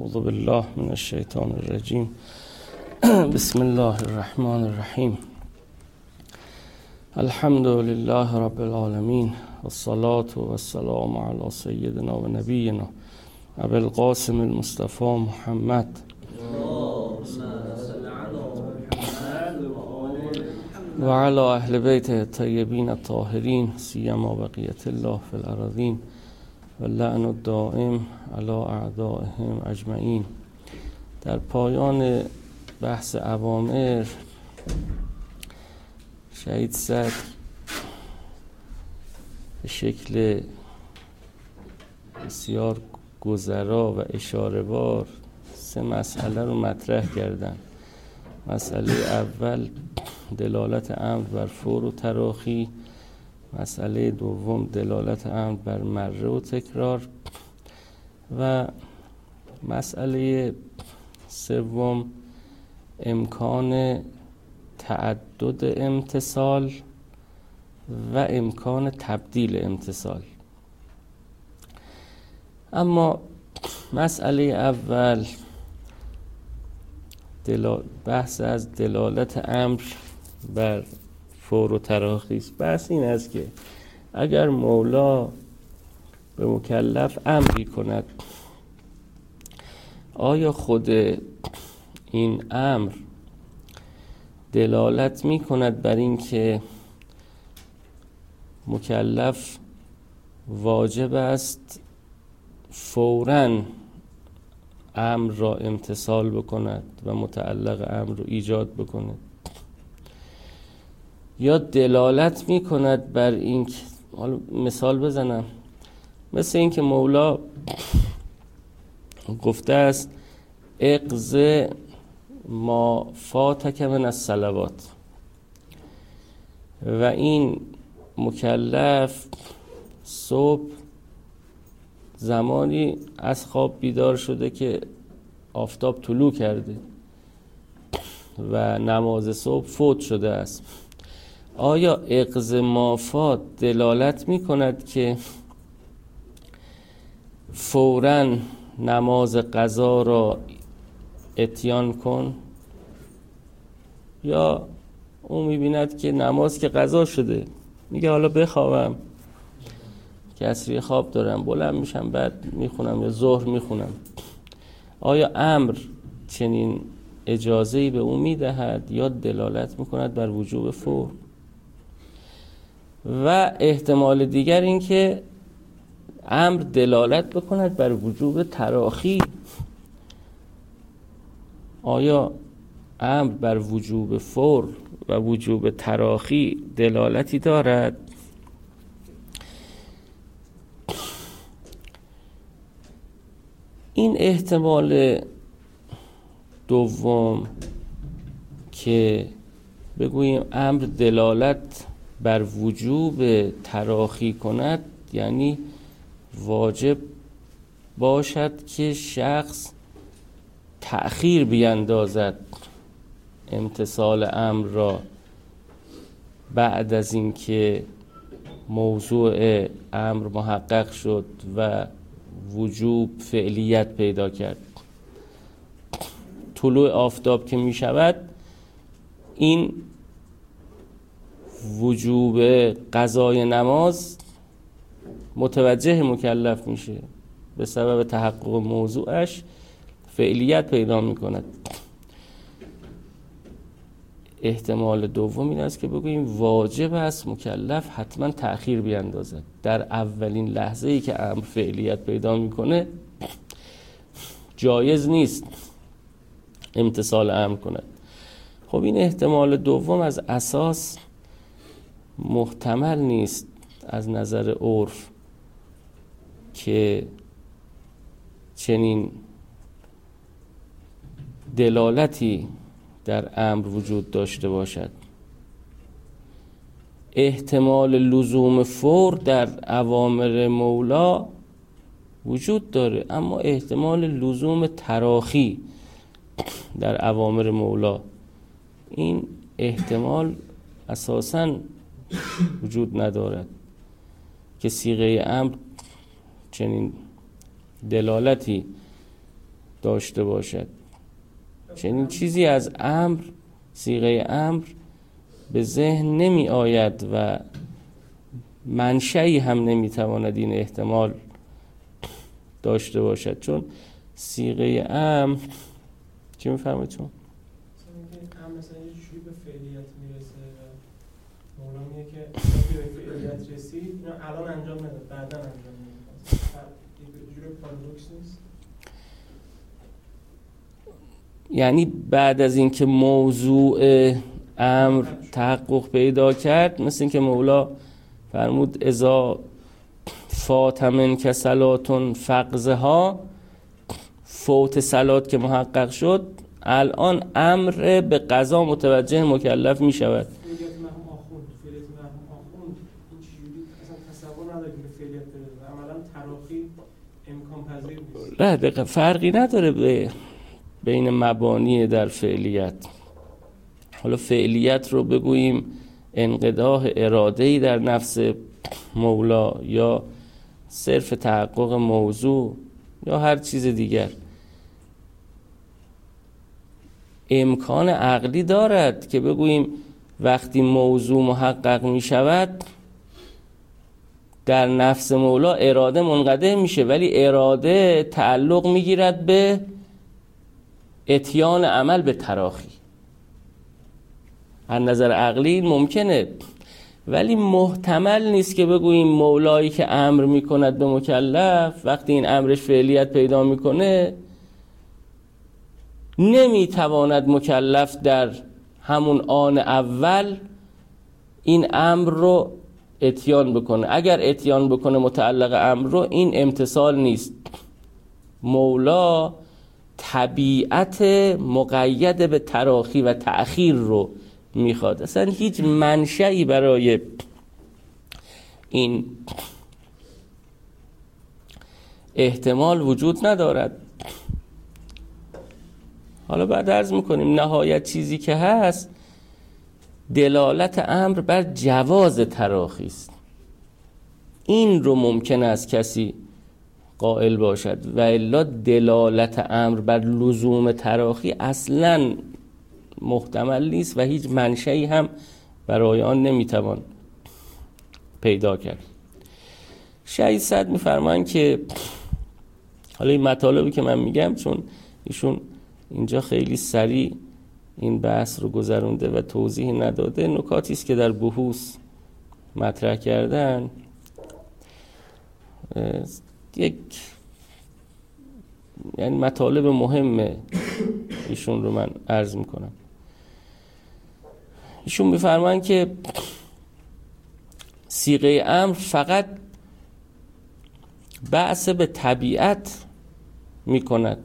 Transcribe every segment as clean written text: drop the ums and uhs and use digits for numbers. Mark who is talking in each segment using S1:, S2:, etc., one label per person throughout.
S1: اعوذ بالله من الشیطان الرجیم. بسم الله الرحمن الرحیم. الحمد لله رب العالمین والصلاة والسلام علی سیدنا و نبینا ابی القاسم المصطفى محمد و علی اهل بیت الطیبین الطاهرین سیما بقیت الله فی الارضین و لعن الدائم علی اعدائهم اجمعین. در پایان بحث اوامر شهید صدر به شکل بسیار گذرا و اشاره‌وار سه مسئله رو مطرح کردن. مسئله اول دلالت امر بر فور و تراخی، مسئله دوم دلالت امر بر مره و تکرار و مسئله سوم امکان تعدد امتثال و امکان تبدیل امتثال. اما مسئله اول بحث از دلالت امر بر فور و تراخی است. بحث این است که اگر مولا به مکلف امری کند، آیا خود این امر دلالت می کند بر این که مکلف واجب است فوراً امر را امتثال بکند و متعلق امر رو ایجاد بکند، یا دلالت می کند بر این که، حالا مثال بزنم، مثل این که مولا گفته است اقض ما فاتک من الصلوات و این مکلف صبح زمانی از خواب بیدار شده که آفتاب طلوع کرده و نماز صبح فوت شده است. آیا اقض ما فات دلالت می کند که فوراً نماز قضا را اتیان کن، یا اون میبیند که نماز که قضا شده میگه حالا بخوابم، کسری خواب دارم، بلند میشم بعد میخونم یا ظهر میخونم؟ آیا امر چنین اجازه‌ای به اون میدهد یا دلالت میکند بر وجوب فور؟ و احتمال دیگر این که امر دلالت بکند بر وجوب تراخی. آیا امر بر وجوب فور و وجوب تراخی دلالتی دارد؟ این احتمال دوم که بگوییم امر دلالت بر وجوب تراخی کند، یعنی واجب باشد که شخص تأخیر بیندازد امتثال امر را بعد از اینکه موضوع امر محقق شد و وجوب فعلیت پیدا کرد. طلوع آفتاب که می شود، این وجوب قضای نماز متوجه مکلف میشه، به سبب تحقق موضوعش فعلیت پیدا میکند. احتمال دوم این است که بگوییم واجب است مکلف حتما تأخیر بیندازد. در اولین لحظه ای که امر فعلیت پیدا میکنه جایز نیست امتثال امر کند. خب این احتمال دوم از اساس محتمل نیست از نظر عرف که چنین دلالتی در امر وجود داشته باشد. احتمال لزوم فور در اوامر مولا وجود داره، اما احتمال لزوم تراخی در اوامر مولا، این احتمال اساساً وجود ندارد که صیغه امر چنین دلالتی داشته باشد. چنین چیزی از امر، صیغه امر به ذهن نمی آید و منشأی هم نمی تواند این احتمال داشته باشد، چون صیغه امر چی میفهمید چون؟
S2: مثلا یه جوری به فعلیت میرسه و مولا میگه که به فعلیت رسید اینو الان انجام نده، بعدا انجام نده. یه جوری پارادوکس نیست؟
S1: یعنی بعد از اینکه موضوع امر تحقق پیدا کرد، مثل اینکه مولا فرمود اذا فات منک صلاتن فقضها، فوت صلات که محقق شد، الان امر به قضا متوجه مکلف می شود.
S2: فعلیت مرحوم آخوند این چجوری اصلا تصور نداره که فعلیت بره، عملا تراخی امکان پذیر نیست.
S1: نه دقیقا فرقی نداره بین مبانی در فعلیت. حالا فعلیت رو بگوییم انقداح اراده‌ای در نفس مولا یا صرف تحقق موضوع یا هر چیز دیگر، امکان عقلی دارد که بگوییم وقتی موضوع محقق می شود در نفس مولا اراده منقطع میشه، ولی اراده تعلق میگیرد به اتیان عمل به تراخی. از نظر عقلی این ممکنه، ولی محتمل نیست که بگوییم مولایی که امر میکند به مکلف وقتی این امرش فعلیت پیدا میکنه نمیتواند مکلف در همون آن اول این امر رو اتیان بکنه. اگر اتیان بکنه متعلق امر رو، این امتثال نیست. مولا طبیعت مقید به تراخی و تأخیر رو میخواد. اصلا هیچ منشأی برای این احتمال وجود ندارد. حالا بعد عرض میکنیم نهایت چیزی که هست دلالت امر بر جواز تراخی است. این رو ممکن است کسی قائل باشد و الا دلالت امر بر لزوم تراخی اصلاً محتمل نیست و هیچ منشأی هم برای آن نمیتوان پیدا کرد. شهید صدر میفرمایند که حالا این مطالبی که من میگم چون ایشون اینجا خیلی سریع این بحث رو گذرونده و توضیح نداده، نکاتی است که در بحوث مطرح کردن، یک یعنی مطالب مهم ایشون رو من عرض میکنم. ایشون میفرمایند که صیغه امر فقط بحث به طبیعت میکند،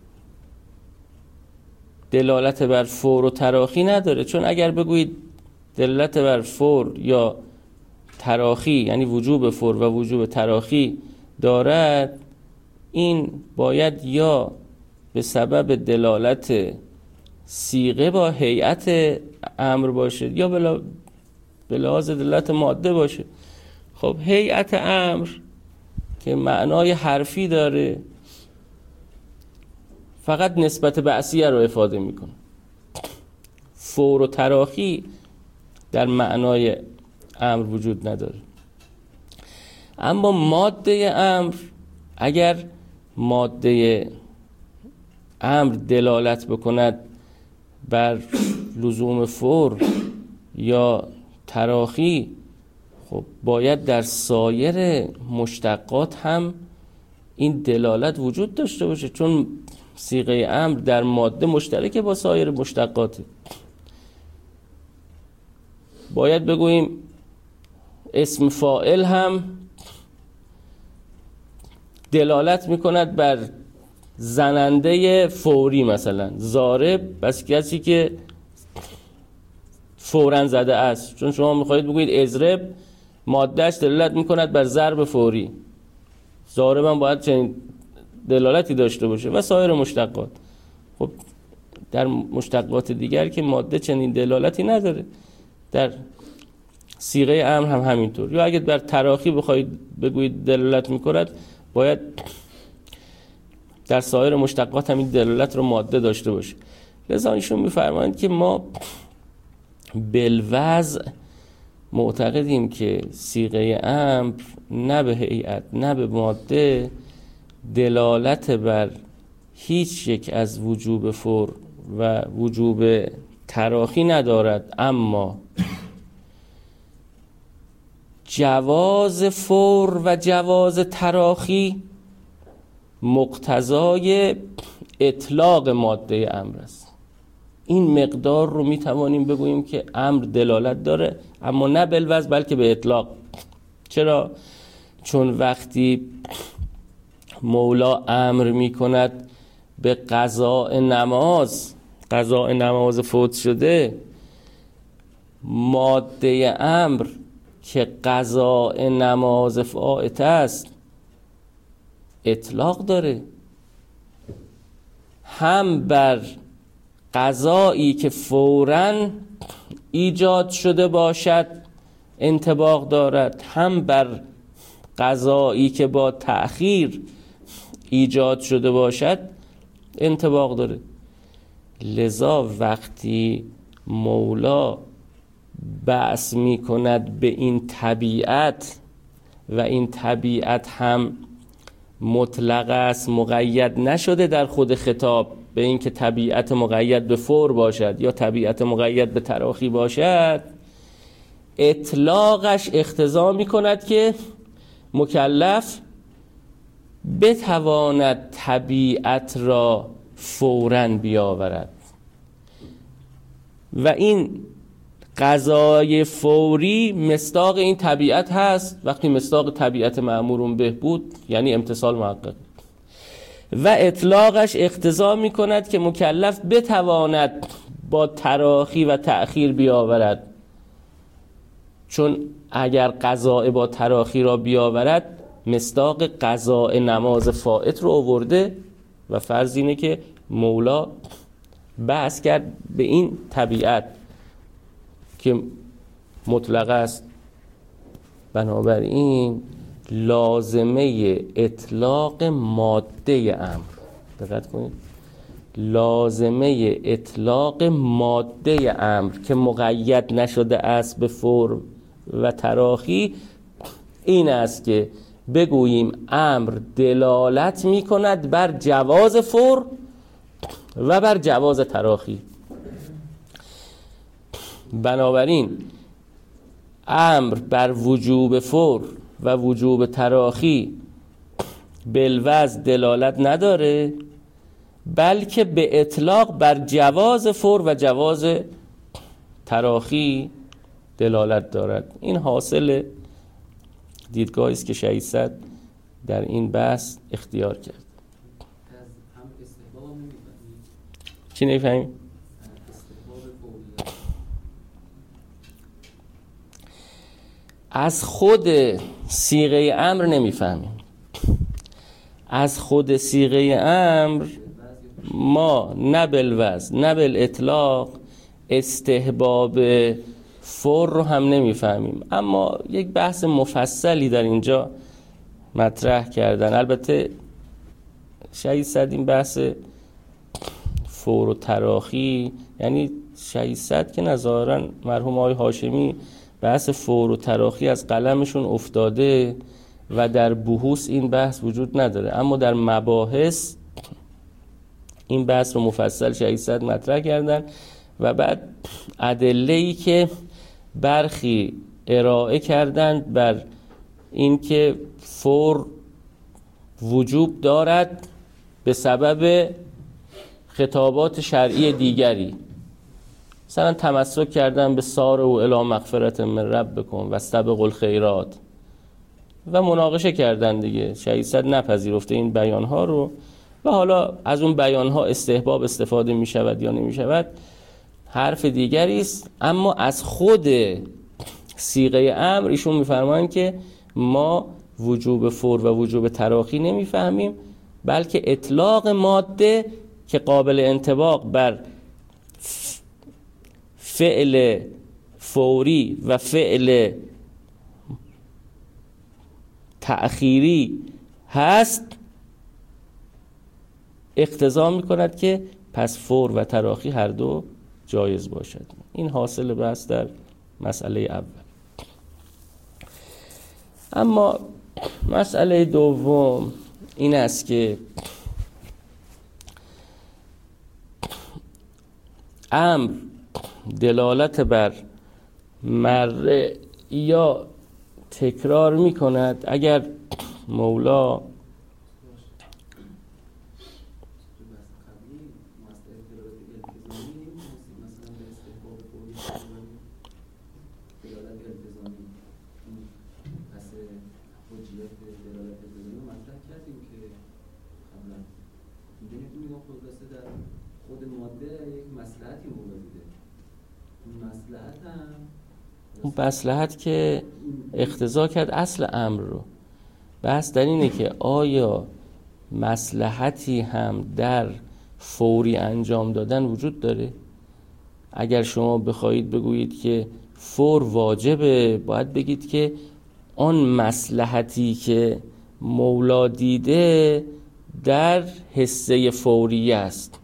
S1: دلالت بر فور و تراخی نداره. چون اگر بگویید دلالت بر فور یا تراخی یعنی وجوب فور و وجوب تراخی دارد، این باید یا به سبب دلالت صیغه با هیئت امر باشه یا به لحاظ دلالت ماده باشه. خب هیئت امر که معنای حرفی داره فقط نسبت بعثیه رو افاده میکنه. فور و تراخی در معنای امر وجود نداره. اما ماده امر، اگر ماده امر دلالت بکند بر لزوم فور یا تراخی، خب باید در سایر مشتقات هم این دلالت وجود داشته باشه، چون صیغه امر در ماده مشترک با سایر مشتقاته. باید بگوییم اسم فاعل هم دلالت میکند بر زننده فوری، مثلا ضارب بس کسی که فوراً زده است. چون شما میخواهید بگویید اضرب، مادهش دلالت میکند بر ضرب فوری، ضارب هم باید چنین دلالتی داشته باشه و سایر مشتقات. خب در مشتقات دیگر که ماده چنین دلالتی نداره، در صیغه امر هم همینطور. یا اگه بر تراخی بخواید بگویید دلالت میکند، باید در سایر مشتقات هم این دلالت رو ماده داشته باشه. لذا ایشون میفرمایند که ما بالوضع معتقدیم که صیغه امر نه به هیئت نه به ماده دلالت بر هیچ یک از وجوب فور و وجوب تراخی ندارد، اما جواز فور و جواز تراخی مقتضای اطلاق ماده امر است. این مقدار رو میتوانیم بگوییم که امر دلالت داره، اما نه بالوضع بلکه به اطلاق. چرا؟ چون وقتی مولا امر میکند به قضاء نماز فوت شده، ماده امر که قضاء نماز فائت است اطلاق داره، هم بر قضایی که فوراً ایجاد شده باشد انطباق دارد، هم بر قضایی که با تأخیر ایجاد شده باشد انطباق داره. لذا وقتی مولا بحث می کند به این طبیعت و این طبیعت هم مطلق است، مقید نشده در خود خطاب به این که طبیعت مقید به فور باشد یا طبیعت مقید به تراخی باشد، اطلاقش اقتضا می کند که مکلف بتواند طبیعت را فوراً بیاورد و این قضای فوری مصداق این طبیعت هست. وقتی مصداق طبیعت مأمور به بود یعنی امتثال محقق، و اطلاقش اقتضا می کند که مکلف بتواند با تراخی و تأخیر بیاورد، چون اگر قضاء با تراخی را بیاورد مصداق قضاء نماز فائت رو آورده و فرض اینه که مولا بحث کرد به این طبیعت که مطلق است. بنابراین لازمه اطلاق ماده امر، دقت کنید، لازمه اطلاق ماده امر که مقید نشده است به فور و تراخی این است که بگوییم امر دلالت می کند بر جواز فور و بر جواز تراخی. بنابراین امر بر وجوب فور و وجوب تراخی بالوضع دلالت نداره، بلکه به اطلاق بر جواز فور و جواز تراخی دلالت دارد. این حاصل دیدگاهی است که شهید صدر در این بحث اختیار کرد. چی نمی‌فهمی؟ از خود صیغه امر نمی‌فهمیم. از خود صیغه امر ما نه بالوضع نه بالاطلاق استحباب فور رو هم نمی‌فهمیم. اما یک بحث مفصلی در اینجا مطرح کردن. البته شهید صدر این بحث فور و تراخی، یعنی شهید صدر که ظاهراً مرحوم آقای هاشمی بحث فور و تراخی از قلمشون افتاده و در بحوث این بحث وجود نداره، اما در مباحث این بحث رو مفصل شهید صدر مطرح کردن و بعد ادله‌ای که برخی ارائه کردند بر این که فور وجوب دارد به سبب خطابات شرعی دیگری، مثلا تمسک کردن به سار و الی مغفرت من ربکم و استبقوا الخیرات و مناقشه کردن دیگه. شهید صدر نپذیرفته این بیانها رو و حالا از اون بیانها استحباب استفاده می شود یا نمی شود حرف دیگری است. اما از خود صیغه امر ایشون میفرمایند که ما وجوب فور و وجوب تراخی نمیفهمیم، بلکه اطلاق ماده که قابل انطباق بر فعل فوری و فعل تأخیری هست اقتضا میکند که پس فور و تراخی هر دو جایز باشد. این حاصل بحث در مسئله اول. اما مسئله دوم این است که امر دلالت بر مره یا تکرار می کند اگر مولا اون مصلحت که اقتضا کرد اصل امر رو. بحث در اینه که آیا مصلحتی هم در فوری انجام دادن وجود داره؟ اگر شما بخواهید بگویید که فور واجبه، باید بگید که آن مصلحتی که مولا دیده در حصه فوری است.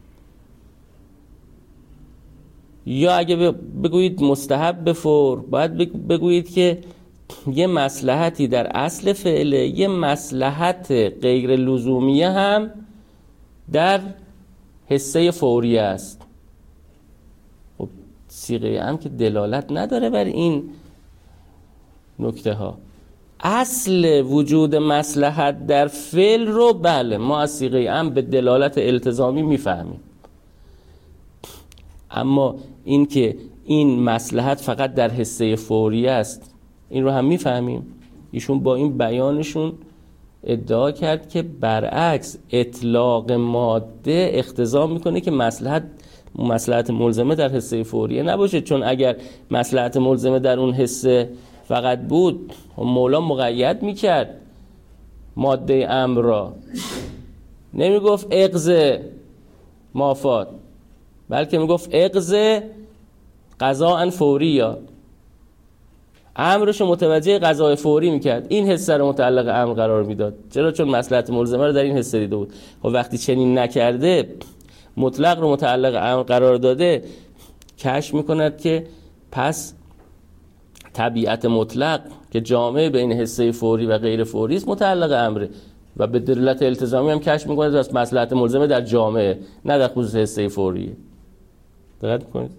S1: یا اگه بگویید مستحب فور، باید بگویید که یه مصلحتی در اصل فعله، یه مصلحت غیر لزومیه هم در حصه فوری است. خب صیغه هم که دلالت نداره بر این نکته ها. اصل وجود مصلحت در فعل رو بله ما از صیغه هم به دلالت التزامی میفهمیم، اما این که این مصلحت فقط در حصه فوری است این رو هم میفهمیم. ایشون با این بیانشون ادعا کرد که برعکس اطلاق ماده اقتضا میکنه که مصلحت ملزمه در حصه فوریه نباشه، چون اگر مصلحت ملزمه در اون حصه فقط بود مولا مقید میکرد ماده امر را، نمیگفت اقض مافات، بلکه میگفت اقض قضاء فوری، یا امرشو متوجه قضاء فوری میکرد، این حصه رو متعلق امر قرار میداد. چرا؟ چون مصلحت ملزمه رو در این حصه دیده بود. خب وقتی چنین نکرده، مطلق رو متعلق امر قرار داده، کشف میکند که پس طبیعت مطلق که جامع بین حصه فوری و غیر فوری است متعلق امره، و به دلالت التزامی هم کشف میکند از مصلحت ملزمه در جامعه نه در خصوص حصه فوریه. دقت میکنید؟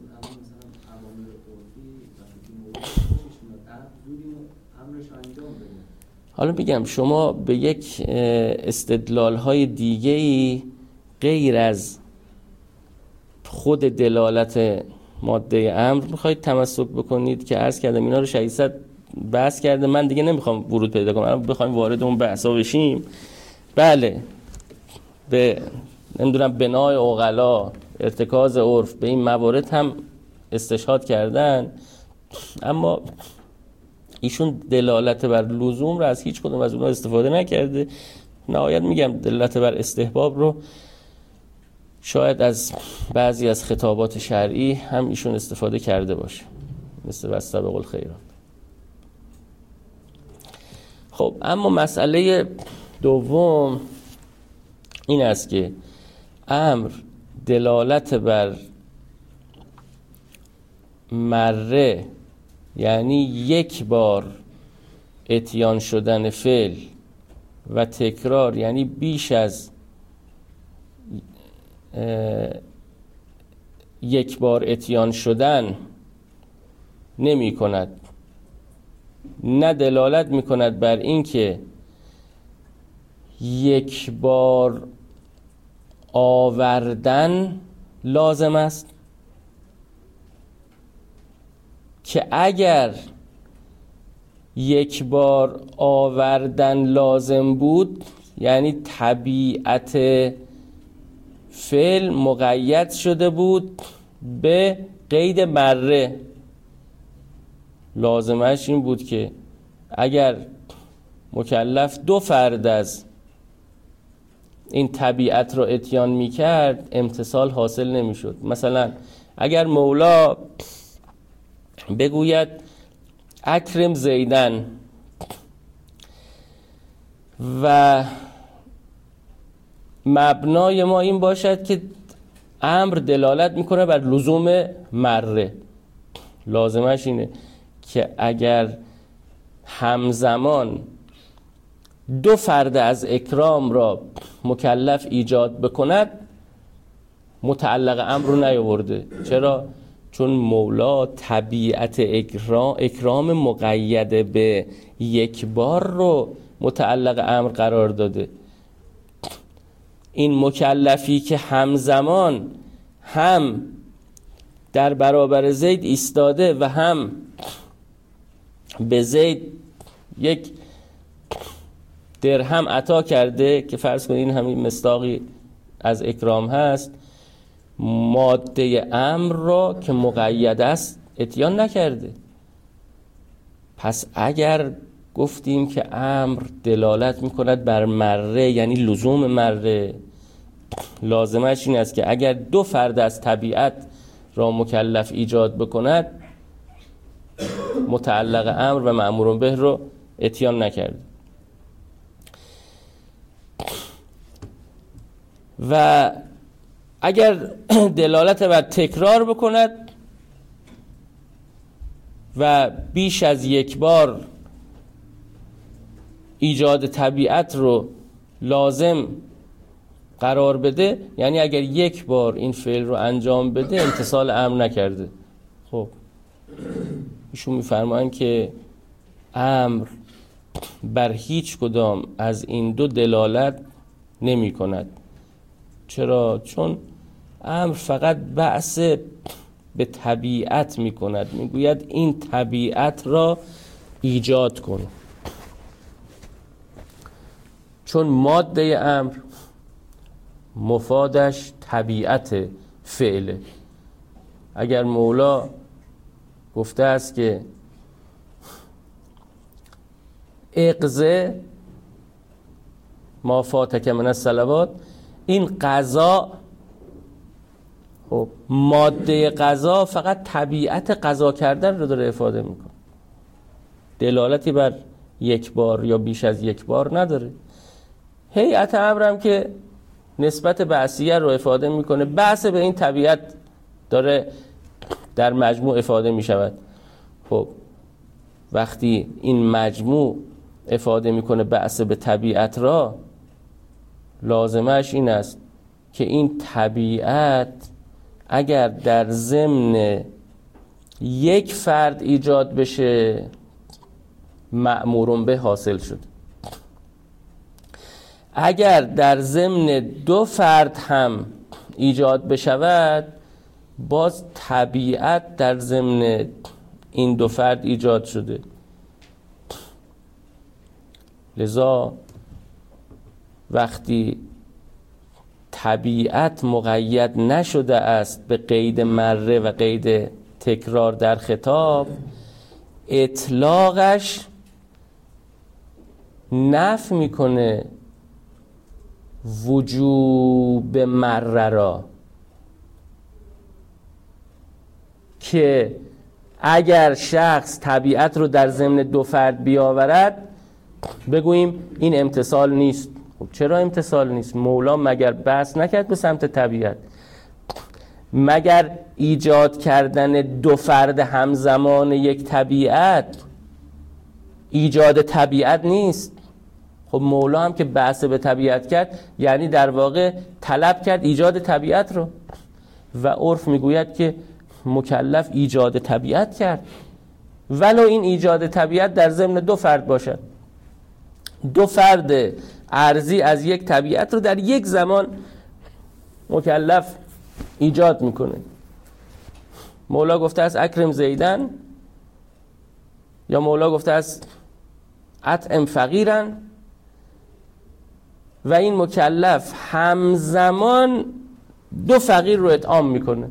S1: حالا میگم شما به یک استدلال‌های دیگه‌ای غیر از خود دلالت ماده امر میخواید تمسک بکنید که عرض کردم اینا رو شهید صد بحث کرده، من دیگه نمیخوام ورود پیدا کنم. الان بخوایم وارد اون بحثا بشیم، بله به نمیدونم بنای عقلا، ارتکاز عرف، به این موارد هم استشهاد کردن، اما ایشون دلالت بر لزوم رو از هیچ کدوم از اونها استفاده نکرده. نهایت میگم دلالت بر استحباب رو شاید از بعضی از خطابات شرعی هم ایشون استفاده کرده باشه، مثل واستبقوا الخیرات. خب اما مسئله دوم این است که امر دلالت بر مره، یعنی یک بار اتیان شدن فعل، و تکرار یعنی بیش از یک بار اتیان شدن نمی کند. نه دلالت می کند بر این که یک بار آوردن لازم است، که اگر یک بار آوردن لازم بود یعنی طبیعت فعل مقید شده بود به قید مره. لازمش این بود که اگر مکلف دو فرد از این طبیعت رو اتیان می کرد امتصال حاصل نمی شد. مثلا اگر مولا بگوید اکرم زیدن و مبنای ما این باشد که امر دلالت میکنه بر لزوم مره. لازمش اینه که اگر همزمان دو فرد از اکرام را مکلف ایجاد بکند، متعلق امر رو نیاورده. چرا؟ چون مولا طبیعت اکرام مقید به یک بار رو متعلق امر قرار داده. این مکلفی که همزمان هم در برابر زید ایستاده و هم به زید یک درهم عطا کرده، که فرض کنید این همین مصداقی از اکرام هست، ماده امر را که مقید است اتیان نکرده. پس اگر گفتیم که امر دلالت میکند بر مره، یعنی لزوم مره، لازمش این است که اگر دو فرد از طبیعت را مکلف ایجاد بکند، متعلق امر و مأمور به رو اتیان نکرده. و اگر دلالت بر تکرار بکند و بیش از یک بار ایجاد طبیعت رو لازم قرار بده، یعنی اگر یک بار این فعل رو انجام بده امتثال امر نکرده. خب ایشون میفرمایند که امر بر هیچ کدام از این دو دلالت نمی کند. چرا؟ چون امر فقط بحث به طبیعت می کند، می گوید این طبیعت را ایجاد کن. چون ماده امر مفادش طبیعت فعله. اگر مولا گفته است که اقضه ما فاتک من الصلوات، این قضا، خب ماده قضا فقط طبیعت قضا کردن رو داره افاده میکنه، دلالتی بر یک بار یا بیش از یک بار نداره. هیئت امرم که نسبت بعثیه رو افاده میکنه، بحث به این طبیعت داره در مجموع افاده میشود. خب وقتی این مجموع افاده میکنه بحث به طبیعت را، لازمش این است که این طبیعت اگر در ضمن یک فرد ایجاد بشه مأمور به حاصل شد. اگر در ضمن دو فرد هم ایجاد بشود، باز طبیعت در ضمن این دو فرد ایجاد شده. لذا وقتی طبیعت مقید نشده است به قید مره و قید تکرار در خطاب، اطلاقش نفی میکنه وجوب مره را، که اگر شخص طبیعت رو در ضمن دو فرد بیاورد بگوییم این امتثال نیست. خب چرا امتثال نیست؟ مولا مگر بحث نکرد به سمت طبیعت؟ مگر ایجاد کردن دو فرد همزمان یک طبیعت ایجاد طبیعت نیست؟ خب مولا هم که بحث به طبیعت کرد، یعنی در واقع طلب کرد ایجاد طبیعت رو، و عرف میگوید که مکلف ایجاد طبیعت کرد، ولو این ایجاد طبیعت در ضمن دو فرد باشد. دو فرد عرضی از یک طبیعت رو در یک زمان مکلف ایجاد میکنه. مولا گفته است اکرم زیدن، یا مولا گفته است اطعم فقیرن، و این مکلف همزمان دو فقیر رو اطعام میکنه.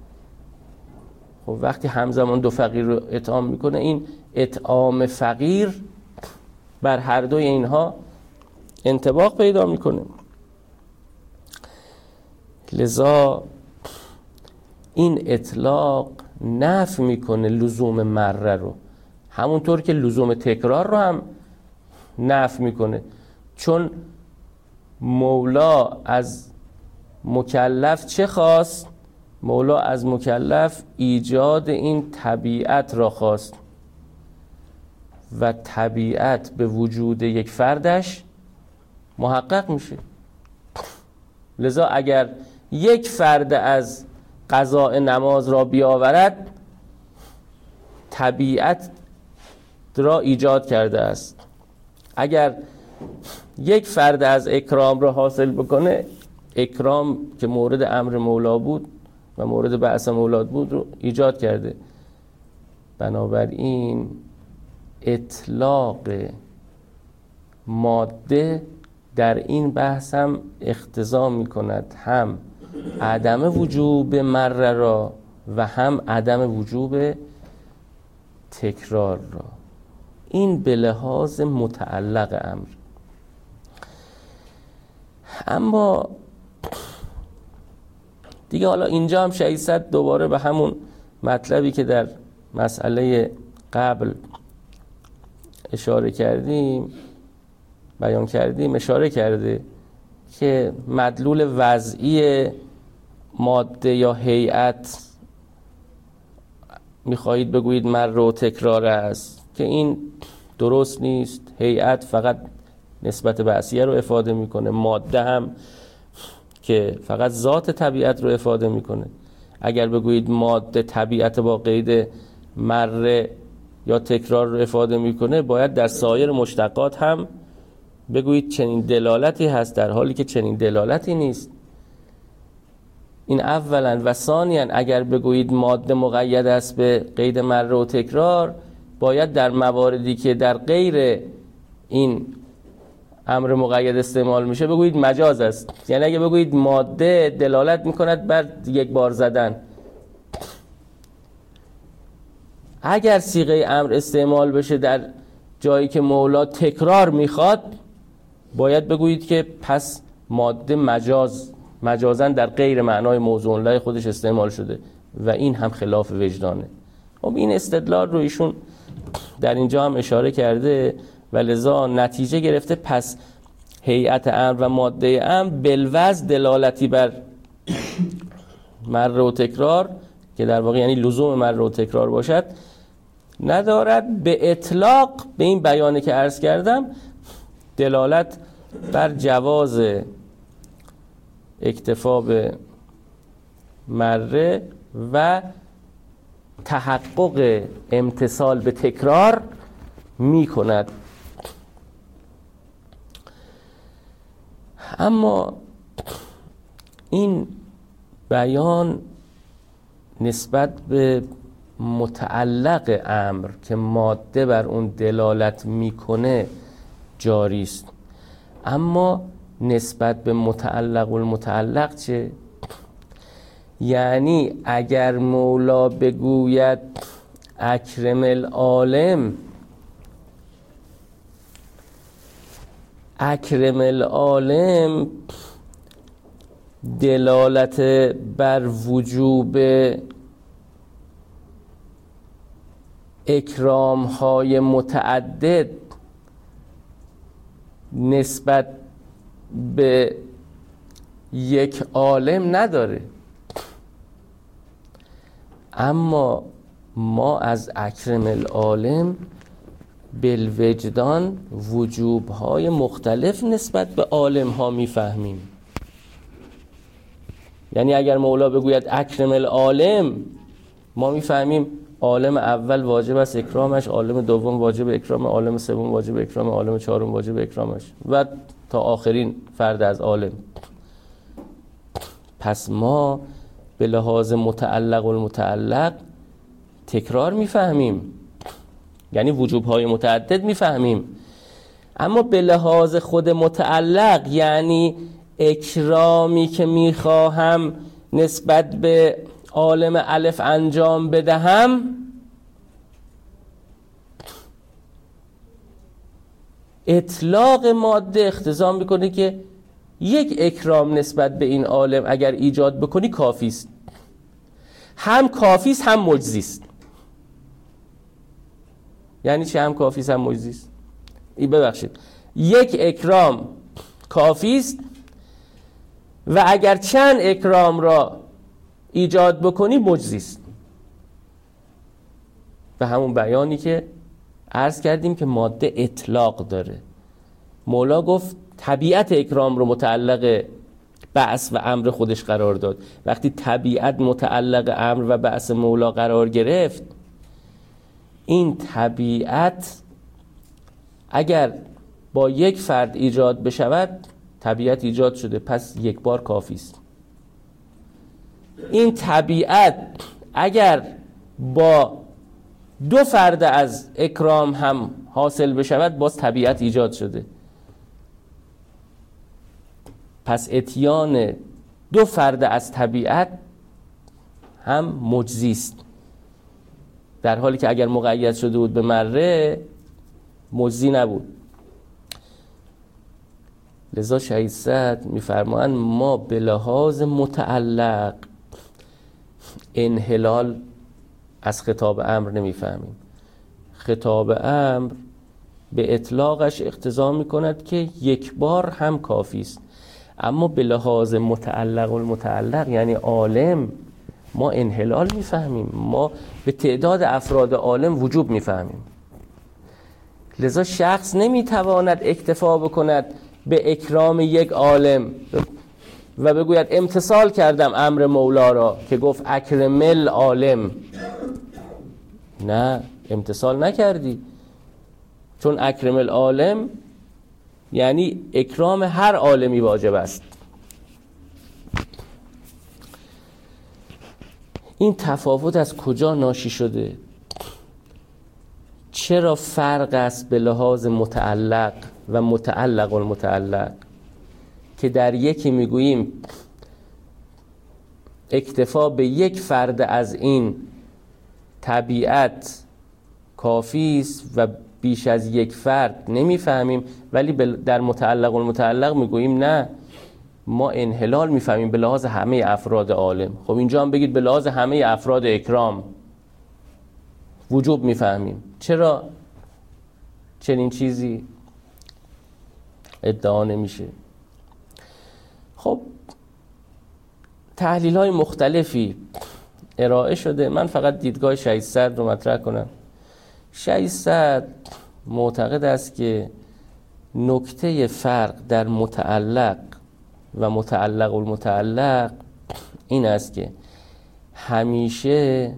S1: خب وقتی همزمان دو فقیر رو اطعام میکنه، این اطعام فقیر بر هر دوی اینها انطباق پیدا میکنه. لذا این اطلاق نفی میکنه لزوم مره رو، همونطور که لزوم تکرار رو هم نفی میکنه. چون مولا از مکلف چه خواست؟ مولا از مکلف ایجاد این طبیعت را خواست و طبیعت به وجود یک فردش محقق میشه. لذا اگر یک فرد از قضاء نماز را بیاورد، طبیعت را ایجاد کرده است. اگر یک فرد از اکرام را حاصل بکنه، اکرام که مورد امر مولا بود و مورد بعث مولا بود رو ایجاد کرده. بنابراین اطلاق ماده در این بحث هم اقتضا می کند هم عدم وجوب مره را و هم عدم وجوب تکرار را. این به لحاظ متعلق امر. اما دیگه حالا اینجا هم 600 دوباره به همون مطلبی که در مسئله قبل اشاره کردیم، بیان کردیم، اشاره کرده که مدلول وضعی ماده یا هیئت میخواهید بگویید مر و تکرار است، که این درست نیست. هیئت فقط نسبت بعثیه رو افاده میکنه، ماده هم که فقط ذات طبیعت رو افاده میکنه. اگر بگویید ماده طبیعت با قید مر یا تکرار رو افاده میکنه، باید در سایر مشتقات هم بگویید چنین دلالتی هست، در حالی که چنین دلالتی نیست. این اولا. و ثانیا اگر بگویید ماده مقید است به قید مر و تکرار، باید در مواردی که در غیر این امر مقید استعمال میشه بگویید مجاز است. یعنی اگه بگویید ماده دلالت میکند بر یک بار زدن، اگر صیغه امر استعمال بشه در جایی که مولا تکرار میخواد، باید بگویید که پس ماده مجازن در غیر معنای موضوع له خودش استعمال شده و این هم خلاف وجدانه. خب این استدلال رو ایشون در اینجا هم اشاره کرده و لذا نتیجه گرفته پس هیئت امر و ماده امر بالوضع دلالتی بر مر و تکرار، که در واقع یعنی لزوم مر و تکرار باشد، ندارد. به اطلاق به این بیانه که عرض کردم دلالت بر جواز اکتفا به مره و تحقق امتثال به تکرار می کند. اما این بیان نسبت به متعلق امر که ماده بر اون دلالت میکنه جاری است، اما نسبت به متعلق المتعلق چه؟ یعنی اگر مولا بگوید اکرم العالم، اکرم العالم دلالت بر وجوب اکرام های متعدد نسبت به یک عالم نداره. اما ما از اکرم العالم بالوجدان وجوب های مختلف نسبت به عالم ها میفهمیم. یعنی اگر مولا بگوید اکرم العالم، ما میفهمیم عالم اول واجب است اکرامش، عالم دوم واجب اکرام، عالم سوم واجب اکرام، عالم چهارم واجب اکرامش و تا آخرین فرد از عالم. پس ما به لحاظ متعلق المتعلق تکرار میفهمیم، یعنی وجوب‌های متعدد میفهمیم. اما به لحاظ خود متعلق، یعنی اکرامی که میخواهم نسبت به عالم الف انجام بدهم، اطلاق ماده اقتضا میکنه که یک اکرام نسبت به این عالم اگر ایجاد بکنی کافی است. هم کافی است هم مجزی است. یعنی چه هم کافی است هم مجزی است؟ ببخشید، یک اکرام کافی است و اگر چند اکرام را ایجاد بکنی مجزی است. و همون بیانی که عرض کردیم که ماده اطلاق داره. مولا گفت طبیعت اکرام رو متعلق بعث و امر خودش قرار داد. وقتی طبیعت متعلق امر و بعث مولا قرار گرفت، این طبیعت اگر با یک فرد ایجاد بشود طبیعت ایجاد شده، پس یک بار کافی است. این طبیعت اگر با دو فرد از اکرام هم حاصل بشود باز طبیعت ایجاد شده، پس اتیان دو فرد از طبیعت هم مجزی است، در حالی که اگر مقید شده بود به مره مجزی نبود. لذا شهید سعد میفرمایند ما به لحاظ متعلق انحلال از خطاب امر نمیفهمیم. خطاب امر به اطلاقش اقتضا میکند که یک بار هم کافی است، اما به لحاظ متعلق المتعلق یعنی عالم ما انحلال میفهمیم، ما به تعداد افراد عالم وجوب میفهمیم. لذا شخص نمیتواند اکتفا بکند به اکرام یک عالم و بگوید امتثال کردم امر مولا را که گفت اکرم العالم. نه، امتثال نکردی، چون اکرم العالم یعنی اکرام هر عالمی واجب است. این تفاوت از کجا ناشی شده؟ چرا فرق است به لحاظ متعلق و متعلق المتعلق که در یکی میگوییم اکتفا به یک فرد از این طبیعت کافی است و بیش از یک فرد نمیفهمیم، ولی در متعلق المتعلق میگوییم نه، ما انحلال میفهمیم به لحاظ همه افراد عالم. خب اینجا هم بگید به لحاظ همه افراد اکرام وجوب میفهمیم. چرا چنین چیزی ادعا نمیشه؟ خب تحلیل های مختلفی ارائه شده، من فقط دیدگاه شهید سعد رو مطرح کنم. شهید سعد معتقد است که نکته فرق در متعلق و متعلق المتعلق این است که همیشه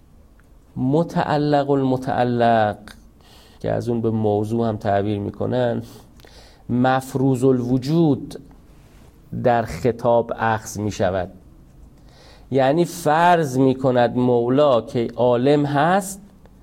S1: متعلق المتعلق که از اون به موضوع هم تعبیر میکنن مفروض الوجود در خطاب اخذ میشود. یعنی فرض میکند مولا که عالم هست،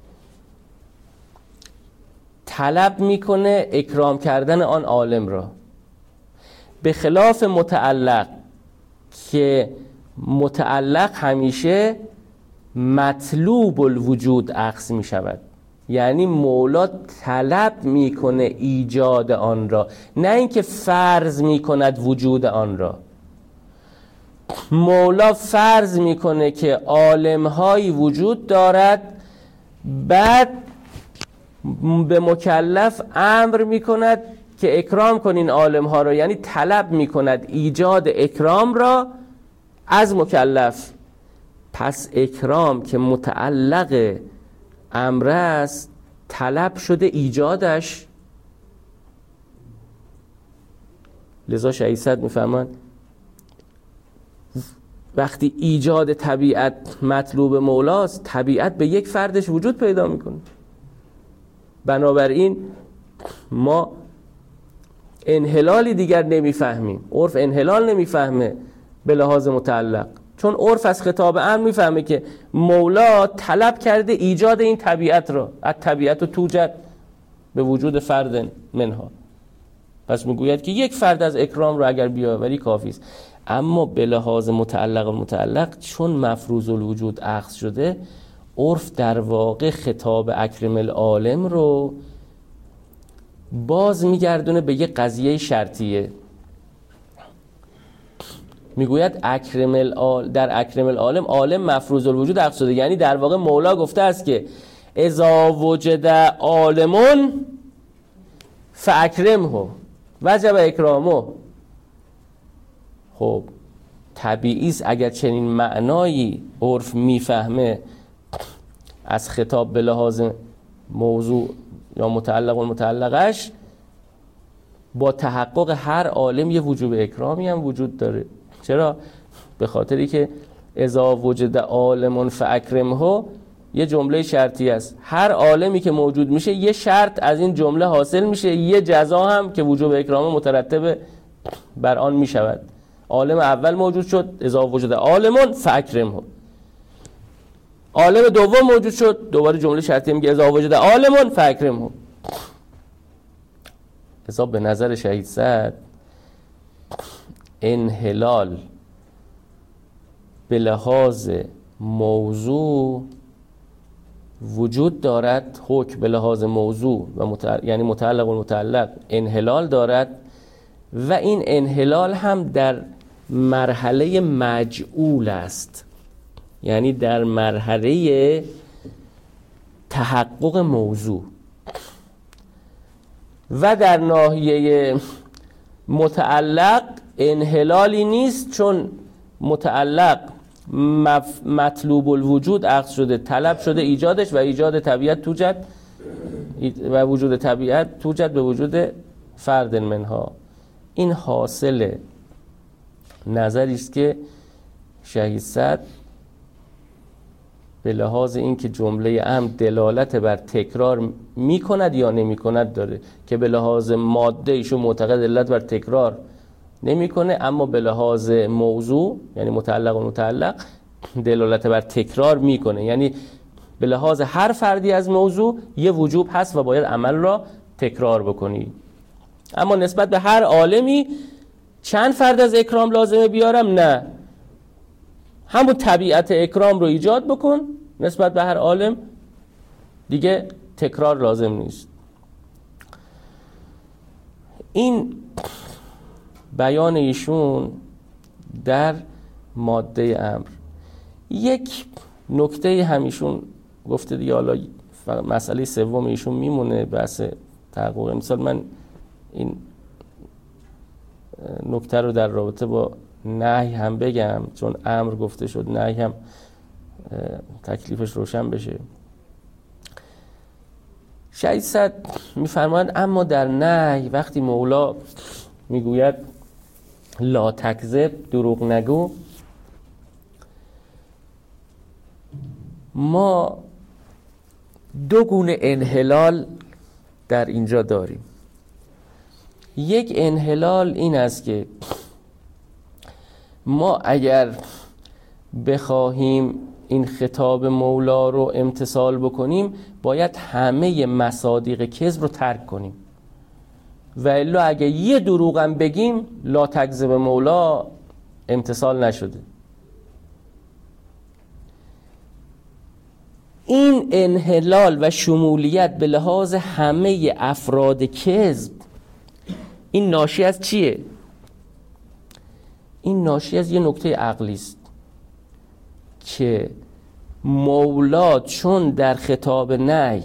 S1: طلب میکنه اکرام کردن آن عالم را، به خلاف متعلق که متعلق همیشه مطلوب الوجود اخذ می شود. یعنی مولا طلب میکنه ایجاد آن را، نه اینکه فرض میکند وجود آن را. مولا فرض میکنه که عالم‌هایی وجود دارد، بعد به مکلف امر میکند که اکرام کنین عالم‌ها را، یعنی طلب میکند ایجاد اکرام را از مکلف. پس اکرام که متعلق امر است، طلب شده ایجادش. لذا شهید سعد میفهمند وقتی ایجاد طبیعت مطلوب مولاست، طبیعت به یک فردش وجود پیدا میکنه. بنابراین ما انحلالی دیگر نمیفهمیم، عرف انحلال نمیفهمه به لحاظ متعلق، چون عرف از خطاب امر میفهمه که مولا طلب کرده ایجاد این طبیعت را، از طبیعت رو توجد به وجود فرد منها. پس میگوید که یک فرد از اکرام رو اگر بیاوری کافی است. اما به لحاظ متعلق و متعلق چون مفروض الوجود اخذ شده، عرف در واقع خطاب اکرم العالم رو باز میگردونه به یک قضیه شرطیه. میگوید در اکرم العالم عالم مفروض الوجود اخذ شده، یعنی در واقع مولا گفته است که اذا وجد عالمون فاکرمه وجب اکرامه. خب طبیعی است اگر چنین معنایی عرف میفهمه از خطاب به لحاظ موضوع یا متعلق و متعلقش، با تحقق هر عالم یه وجوب اکرامی هم وجود داره. چرا؟ به خاطری که اذا وجد عالم فاکرمه یه جمله شرطی است. هر عالمی که موجود میشه یه شرط از این جمله حاصل میشه، یه جزا هم که وجوب اکرام مترتب بر آن میشود. عالم اول موجود شد، اذا وجد عالم فاکرمه. عالم دوم موجود شد، دوباره جمله شرطی میگه اذا وجد عالم فاکرمه. اذا به نظر شهید سعد انحلال به لحاظ موضوع وجود دارد، حکم به لحاظ موضوع و یعنی متعلق و متعلق انحلال دارد و این انحلال هم در مرحله مجعول است، یعنی در مرحله تحقق موضوع. و در ناحیه متعلق انحلالی نیست، چون متعلق مطلوب الوجود عقد شده، طلب شده ایجادش و ایجاد طبیعت توجد و وجود طبیعت توجد به وجود فرد منها. این حاصل نظری است که شهید سعد به لحاظ اینکه جمله امر دلالت بر تکرار میکند یا نمیکند داره، که به لحاظ ماده ایشون معتقد دلالت بر تکرار نمیکنه، اما به لحاظ موضوع یعنی متعلق و متعلق دلالت بر تکرار میکنه. یعنی به لحاظ هر فردی از موضوع یه وجوب هست و باید عمل را تکرار بکنی. اما نسبت به هر عالمی چند فرد از اکرام لازمه بیارم؟ نه، همون طبیعت اکرام رو ایجاد بکن نسبت به هر عالم، دیگه تکرار لازم نیست. این بیان ایشون در ماده امر. یک نکته همیشون گفته دیگه، حالا مسئله سوم ایشون میمونه بحث تحقق امثال. من این نکته رو در رابطه با نهی هم بگم، چون امر گفته شد، نهی هم تکلیفش روشن بشه. شهید سعد میفرماید اما در نهی وقتی مولا میگوید لا تکذب، دروغ نگو، ما دو گونه انحلال در اینجا داریم. یک انحلال این است که ما اگر بخواهیم این خطاب مولا رو امتثال بکنیم باید همه مصادیق کذب رو ترک کنیم، و الا اگه یه دروغم بگیم لا تکذب مولا امتثال نشده. این انحلال و شمولیت به لحاظ همه افراد کذب، این ناشی از چیه؟ این ناشی از یه نکته عقلی است که مولا چون در خطاب نهی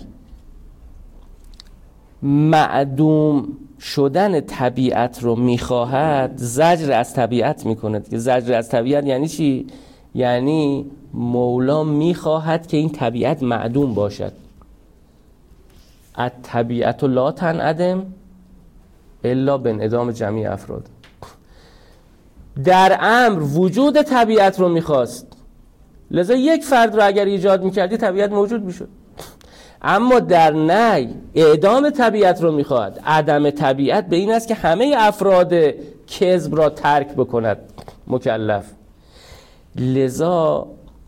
S1: معدوم شدن طبیعت رو میخواهد، زجر از طبیعت میکند. که زجر از طبیعت یعنی چی؟ یعنی مولا میخواهد که این طبیعت معدوم باشد. الطبیعت لا تنعدم الا بانعدام جمیع افراد. در امر وجود طبیعت رو میخواست، لذا یک فرد رو اگر ایجاد میکردی طبیعت موجود میشد. اما در نهی اعدام طبیعت رو میخواد. عدم طبیعت به این است که همه افراد کذب را ترک بکند مکلف. لذا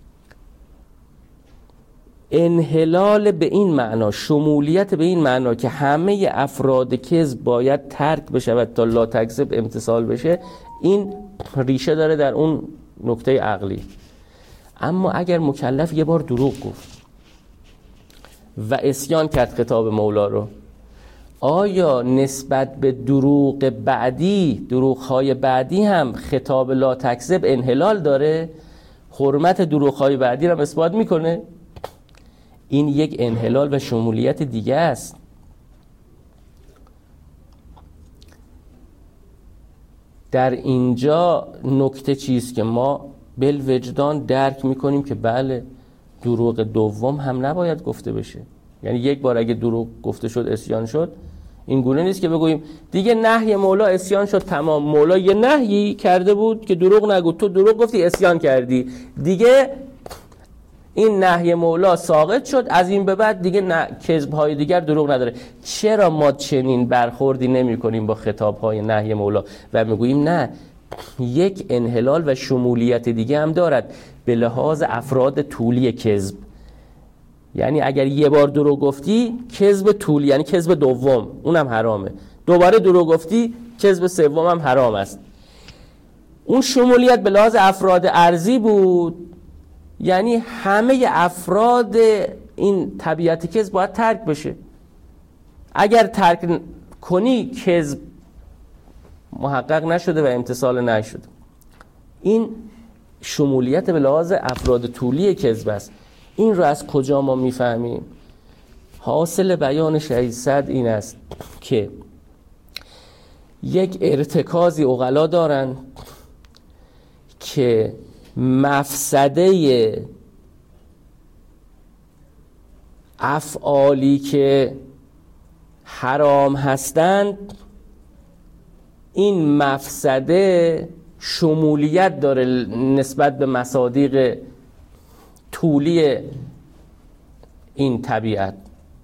S1: انحلال به این معنا، شمولیت به این معنا که همه افراد کذب باید ترک بشود تا لا تکذب امتثال بشه، این ریشه داره در اون نکته عقلی. اما اگر مکلف یه بار دروغ گفت و عصیان کرد خطاب مولا رو، آیا نسبت به دروغ بعدی، دروغ‌های بعدی هم خطاب لا تکذب انحلال داره؟ حرمت دروغ‌های بعدی رو اثبات میکنه؟ این یک انحلال و شمولیت دیگه است. در اینجا نکته چیست که ما بالوجدان درک میکنیم که بله دروغ دوم هم نباید گفته بشه. یعنی یک بار اگه دروغ گفته شد اسیان شد، این گونه نیست که بگوییم دیگه نهی مولا اسیان شد تمام، مولا یه نهی کرده بود که دروغ نگو، تو دروغ گفتی اسیان کردی، دیگه این نهی مولا ساقط شد، از این به بعد دیگه کذب‌های دیگر دروغ نداره. چرا ما چنین برخوردی نمی کنیم با خطاب‌های نهی مولا و میگوییم نه، یک انحلال و شمولیت دیگه هم دارد به لحاظ افراد طولی کذب. یعنی اگر یه بار دروغ گفتی کذب طولی، یعنی کذب دوم اونم حرامه، دوباره دروغ گفتی کذب سوم هم حرام است. اون شمولیت به لحاظ افراد ارضی بود، یعنی همه افراد این طبیعت کذب باید ترک بشه. اگر ترک کنی کذب محقق نشده و امتصال نشده. این شمولیت به لحاظ افراد طولی کذب است. این رو از کجا ما میفهمیم؟ حاصل بیان شهید صدر این است که یک ارتکازی عقلا دارن که مفسده افعالی که حرام هستند، این مفسده شمولیت داره نسبت به مصادیق طولی این طبیعت.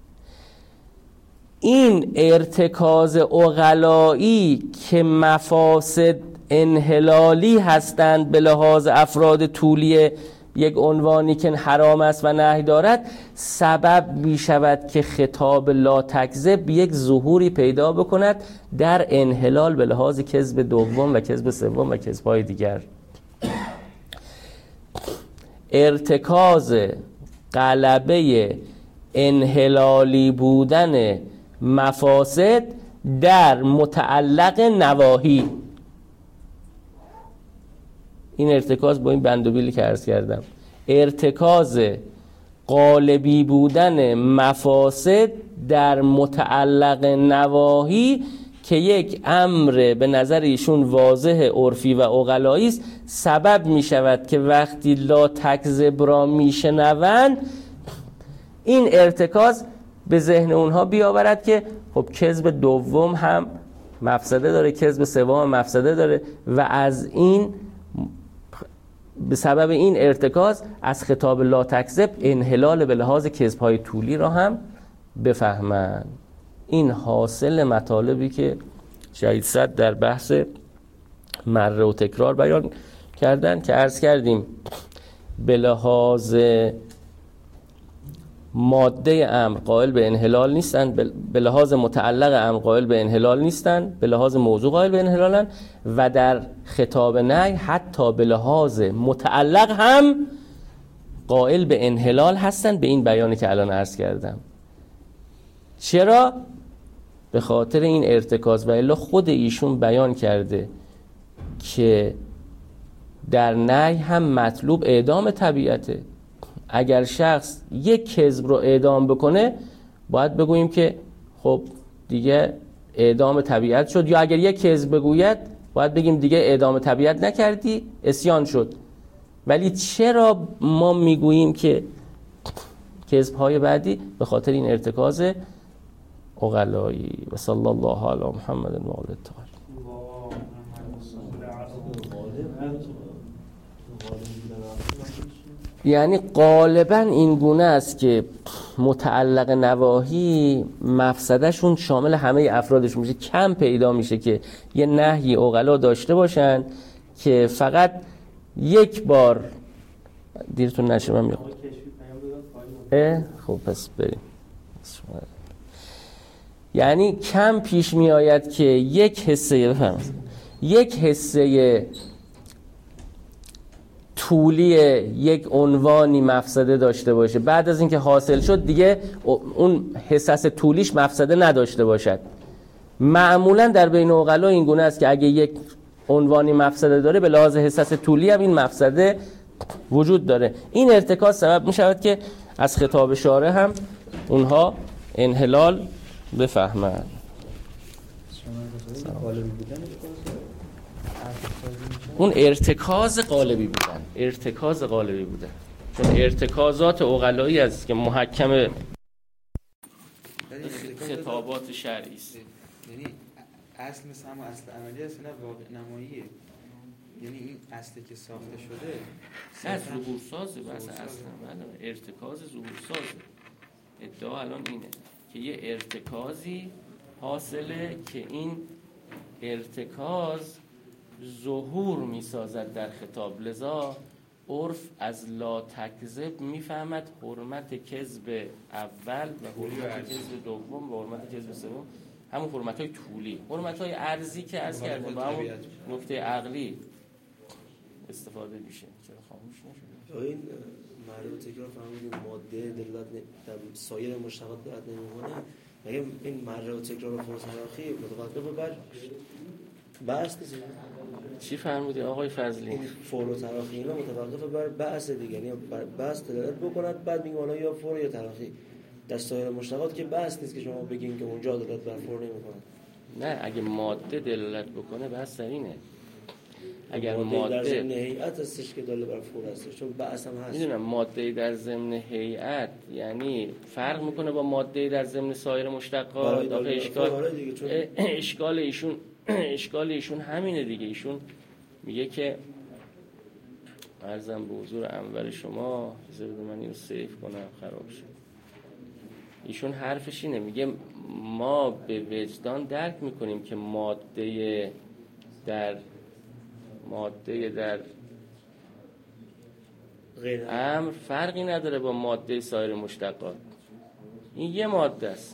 S1: این ارتکاز عقلایی که مفاسد انحلالی هستند به لحاظ افراد طولی یک عنوانی که حرام است و نهی دارد، سبب می شود که خطاب لا تکذب یک ظهوری پیدا بکند در انحلال به لحاظ کذب دوم و کذب سوم و کذب‌های دیگر. ارتکاز غلبه انحلالی بودن مفاسد در متعلق نواهی، این ارتکاز با این بندوبیلی که عرض کردم، ارتکاز غالبی بودن مفاسد در متعلق نواهی که یک امر به نظر ایشون واضح عرفی و عقلایی است، سبب می شود که وقتی لا تکذب را می شنوند این ارتکاز به ذهن اونها بیاورد که خب کذب دوم هم مفسده داره، کذب سوم هم مفسده داره و از این به سبب این ارتکاز از خطاب لا تکذب انحلال به لحاظ کذب‌های طولی را هم بفهمند. این حاصل مطالبی که شهید صدر در بحث مره و تکرار بیان کردن که عرض کردیم به لحاظ ماده امر قائل به انحلال نیستن، به لحاظ متعلق امر قائل به انحلال نیستن، به لحاظ موضوع قائل به انحلالن و در خطاب نهی حتی به لحاظ متعلق هم قائل به انحلال هستن به این بیانی که الان عرض کردم. چرا؟ به خاطر این ارتکاز و الا خود ایشون بیان کرده که در نهی هم مطلوب اعدام طبیعته. اگر شخص یک کذب رو اعدام بکنه باید بگوییم که خب دیگه اعدام طبیعت شد، یا اگر یک کذب بگوید باید بگیم دیگه اعدام طبیعت نکردی، اسیان شد. ولی چرا ما میگوییم که کذب‌های بعدی؟ به خاطر این ارتکاز عقلایی. و صلی الله علی محمد و آله الطاهرین. یعنی غالبا این گونه است که متعلق نواهی مفسدشون شامل همه افرادشون میشه. کم پیدا میشه که یه نهی عقلا داشته باشن که فقط یک بار دیرتون نشه من میخوام. خب پس بریم. یعنی کم پیش می آید که یک حصه طولی یک عنوانی مفسده داشته باشه، بعد از اینکه حاصل شد دیگه اون حصص طولیش مفسده نداشته باشد. معمولا در بین عقلا این گونه است که اگه یک عنوانی مفسده داره به لحاظ حصص طولی هم این مفسده وجود داره. این ارتکاز سبب می شود که از خطاب شارع هم اونها انحلال بفهمند. اون ارتکاز قالبی بودن چون ارتکازات عقلایی است که محکم خطابات شرعی است.
S3: یعنی اصل مثل همون اصل عملی است، نه واقع نماییه. یعنی این اصلی که ساخته شده
S1: از ظهور سازه، بس اصلا ارتکاز ظهور سازه. ادعا الان اینه که یه ارتکازی حاصله که این ارتکاز ظهور میسازد در خطاب، لذا عرف از لا تکذب میفهمد حرمت کذب اول و حرمت کذب دوم و حرمت کذب سوم، همون حرمت‌های طولی، حرمت‌های عرضی که عرض کردیم با همون نکته عقلی استفاده میشه. چرا خاموش نشد؟
S4: این معرض تکرار فهمیدیم ماده دلالت در سایر مشتقات دلالت نمی‌کنه. اگه این معرض تکرار و فرض تراخی متوقف بر بحث نیست.
S1: چی فرمودی آقای فضلی؟
S4: این فور و تراخی اینا متوقف بر بحث دیگه، یعنی بر بحث دلالت بکند بعد میگم حالا یا فور یا تراخی. در سایر مشتقات که بحث نیست که شما بگین که اونجا دلالت بر فور نمی‌کنه.
S1: نه، اگه ماده دلالت بکنه بحث در اینه. اگر
S4: در
S1: ماده
S4: ضمن هیئت هستش که دلالت بر فور هستش، چون بحث هم هست.
S1: میدونم ماده در ضمن هیئت یعنی فرق میکنه با ماده در ضمن سایر مشتقات. اشکال ایشون همینه دیگه. ایشون میگه که عرضم به حضور انور شما، بذارید من اینو سیف کنم خراب شد. ایشون حرفش اینه، میگه ما به وجدان درک میکنیم که ماده در امر فرقی نداره با ماده سایر مشتقات. این یه ماده است،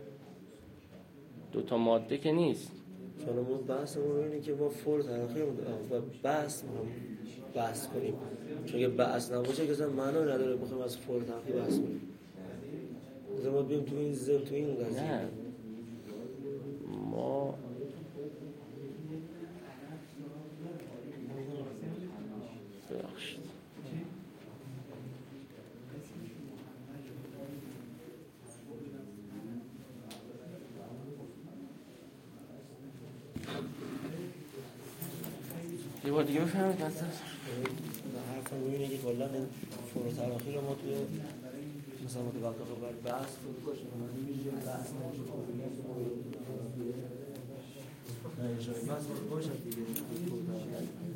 S1: دوتا ماده که نیست.
S4: چون ما بحثمون اینه که ما فور تراخی و بحث کنیم، چون که بحث نباشه که اصلا معنا نداره بخوایم از فور تراخی بحث کنیم. مثلا ما بیم تو این زم تو این قضیه.
S1: نه، ما ببخشید یه بار دیگه بفهمید.
S4: حرفم روی اینه که کلا این فور تراخی رو ما توی مثلا متوقف بر بحث کنیم، میشه بحث نشه. نه، اجازه بحث باشه دیگه.